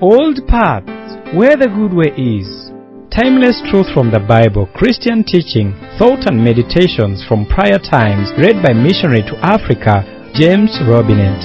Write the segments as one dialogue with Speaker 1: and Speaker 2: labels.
Speaker 1: Old paths, where the good way is. Timeless truth from the Bible, Christian teaching, thought and meditations from prior times, read by missionary to Africa, James Robinet.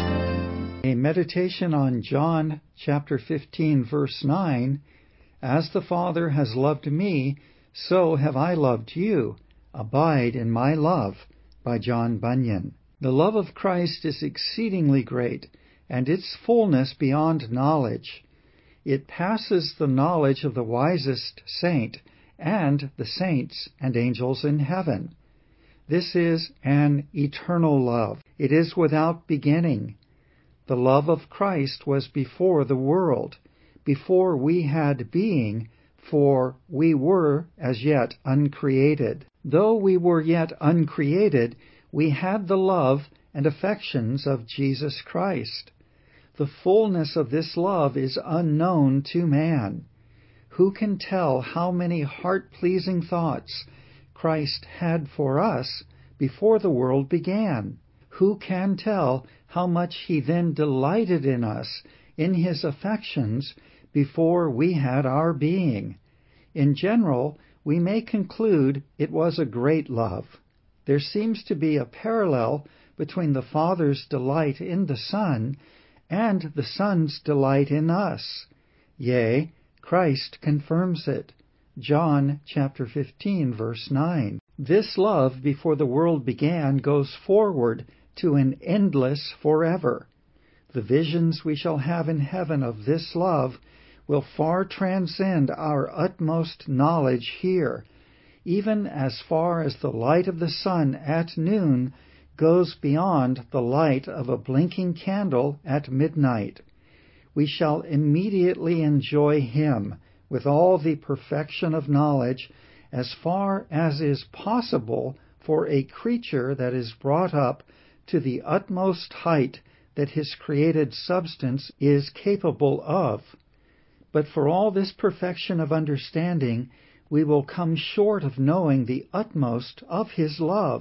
Speaker 2: A meditation on John chapter 15, verse 9. As the Father has loved me, so have I loved you. Abide in my love, by John Bunyan. The love of Christ is exceedingly great, and its fullness beyond knowledge. It passes the knowledge of the wisest saint and the saints and angels in heaven. This is an eternal love. It is without beginning. The love of Christ was before the world, before we had being, for we were as yet uncreated. Though we were yet uncreated, we had the love and affections of Jesus Christ. The fullness of this love is unknown to man. Who can tell how many heart-pleasing thoughts Christ had for us before the world began? Who can tell how much he then delighted in us, in his affections, before we had our being? In general, we may conclude it was a great love. There seems to be a parallel between the Father's delight in the Son and the Son's delight in us. Yea, Christ confirms it. John chapter 15, verse 9. This love before the world began goes forward to an endless forever. The visions we shall have in heaven of this love will far transcend our utmost knowledge here, even as far as the light of the sun at noon goes beyond the light of a blinking candle at midnight. We shall immediately enjoy him with all the perfection of knowledge as far as is possible for a creature that is brought up to the utmost height that his created substance is capable of. But for all this perfection of understanding, we will come short of knowing the utmost of his love.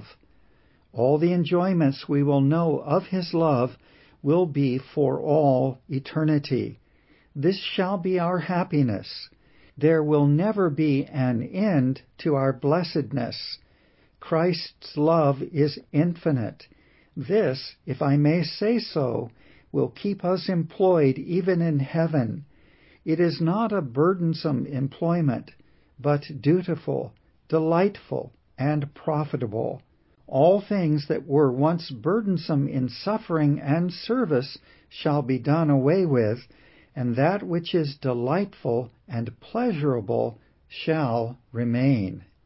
Speaker 2: All the enjoyments we will know of his love will be for all eternity. This shall be our happiness. There will never be an end to our blessedness. Christ's love is infinite. This, if I may say so, will keep us employed even in heaven. It is not a burdensome employment, but dutiful, delightful, and profitable. All things that were once burdensome in suffering and service shall be done away with, and that which is delightful and pleasurable shall remain.